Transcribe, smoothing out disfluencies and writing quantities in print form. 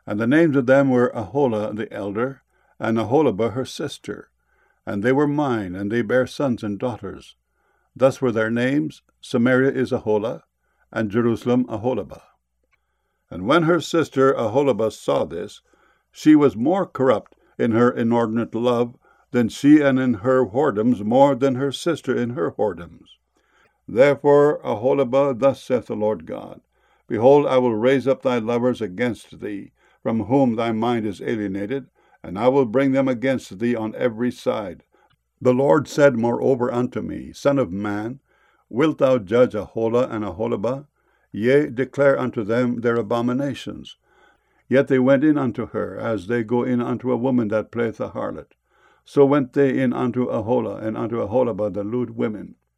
And the names of them were Aholah the elder, and Aholibah her sister. And they were mine, and they bare sons and daughters. Thus were their names: Samaria is Aholah, and Jerusalem Aholibah. And when her sister Aholibah saw this, she was more corrupt in her inordinate love than she, and in her whoredoms more than her sister in her whoredoms. Therefore Aholibah, thus saith the Lord God, Behold, I will raise up thy lovers against thee, from whom thy mind is alienated, and I will bring them against thee on every side. The Lord said moreover unto me, Son of man, wilt thou judge Aholah and Aholibah? Yea, declare unto them their abominations. Yet they went in unto her, as they go in unto a woman that playeth the harlot. So went they in unto Aholah and unto Aholibah the lewd women.